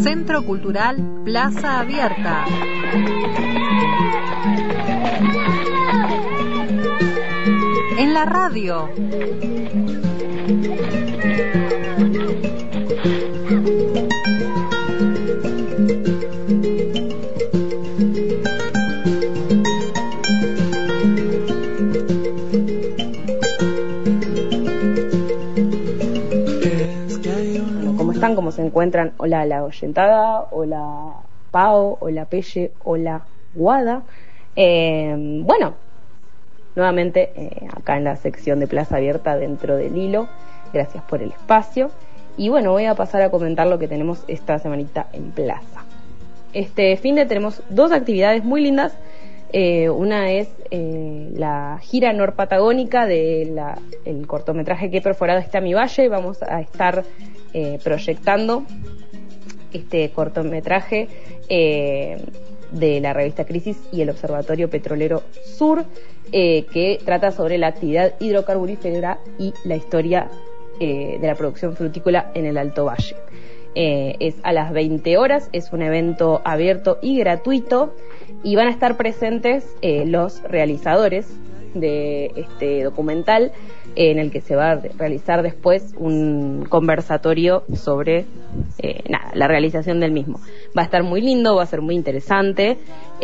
Centro Cultural Plaza Abierta. En la radio. ¿Cómo se encuentran? Hola la oyentada, hola Pao, hola Pelle, hola Guada. Bueno, nuevamente acá en la sección de Plaza Abierta dentro del hilo. Gracias por el espacio. Y bueno, voy a pasar a comentar lo que tenemos esta semanita en Plaza. Este fin de tenemos dos actividades muy lindas. Una es la gira norpatagónica del cortometraje Que perforado está mi valle. Vamos a estar proyectando este cortometraje de la revista Crisis y el Observatorio Petrolero Sur, que trata sobre la actividad hidrocarburífera y la historia de la producción frutícola en el Alto Valle. Es a las 20 horas, es un evento abierto y gratuito, y van a estar presentes los realizadores de este documental, en el que se va a realizar después un conversatorio sobre la realización del mismo. Va a estar muy lindo, va a ser muy interesante,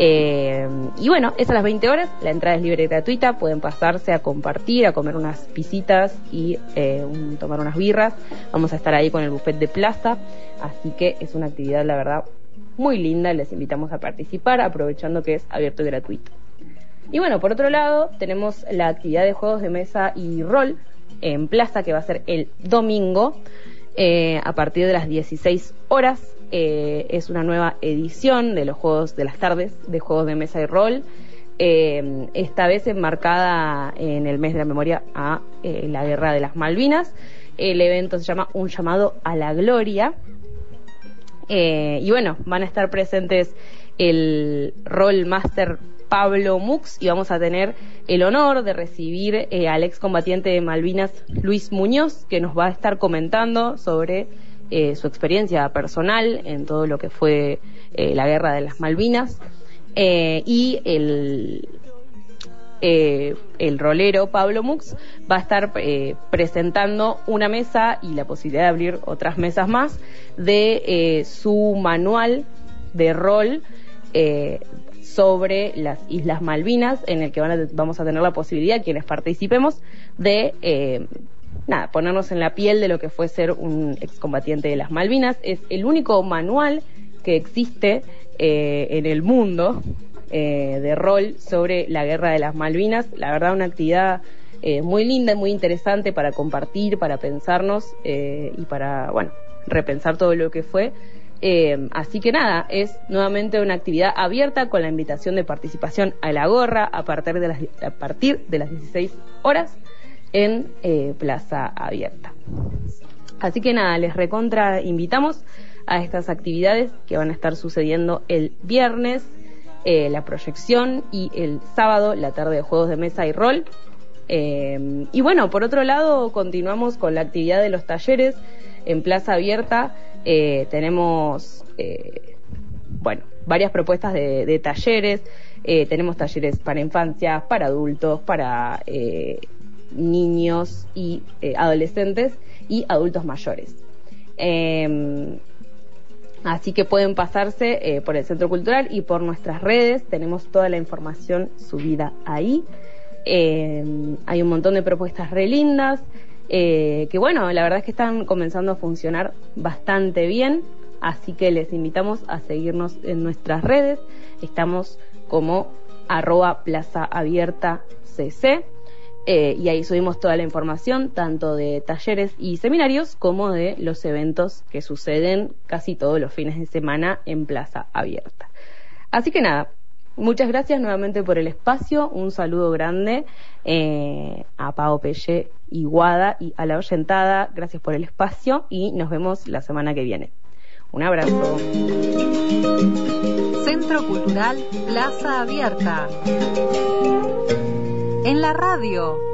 y bueno, es a las 20 horas, la entrada es libre y gratuita, pueden pasarse a compartir, a comer unas pisitas y tomar unas birras. Vamos a estar ahí con el buffet de plaza, así que es una actividad, la verdad, muy linda. Les invitamos a participar, aprovechando que es abierto y gratuito. Y bueno, por otro lado, tenemos la actividad de juegos de mesa y rol en Plaza, que va a ser el domingo, a partir de las 16 horas. Es una nueva edición de los juegos de las tardes de juegos de mesa y rol, esta vez enmarcada en el mes de la memoria a la Guerra de las Malvinas. El evento se llama Un llamado a la gloria. Y bueno, van a estar presentes el Rol Master Pablo Mux, y vamos a tener el honor de recibir al excombatiente de Malvinas, Luis Muñoz, que nos va a estar comentando sobre su experiencia personal en todo lo que fue la Guerra de las Malvinas, y el rolero Pablo Mux va a estar presentando una mesa y la posibilidad de abrir otras mesas más de su manual de rol sobre las Islas Malvinas, en el que vamos a tener la posibilidad, quienes participemos, de ponernos en la piel de lo que fue ser un excombatiente de las Malvinas. Es el único manual que existe en el mundo de rol sobre la Guerra de las Malvinas. La verdad, una actividad muy linda y muy interesante para compartir, para pensarnos y para, repensar todo lo que fue. Así que nada, es nuevamente una actividad abierta con la invitación de participación a la gorra a partir de las 16 horas en Plaza Abierta. Así que nada, les recontra invitamos a estas actividades que van a estar sucediendo el viernes, la proyección, y el sábado la tarde de juegos de mesa y rol. Y bueno, por otro lado, continuamos con la actividad de los talleres en Plaza Abierta. Tenemos varias propuestas de talleres. Tenemos talleres para infancia, para adultos, para niños y adolescentes y adultos mayores. Así que pueden pasarse por el Centro Cultural y por nuestras redes. Tenemos toda la información subida ahí. Hay un montón de propuestas re lindas, que la verdad es que están comenzando a funcionar bastante bien. Así que les invitamos a seguirnos en nuestras redes. Estamos como @plazaabiertacc, y ahí subimos toda la información, tanto de talleres y seminarios como de los eventos que suceden casi todos los fines de semana en Plaza Abierta. Así que nada, muchas gracias nuevamente por el espacio. Un saludo grande a Pao, Pelle y Guada, y a la oyentada. Gracias por el espacio y nos vemos la semana que viene. Un abrazo. Centro Cultural Plaza Abierta. En la radio.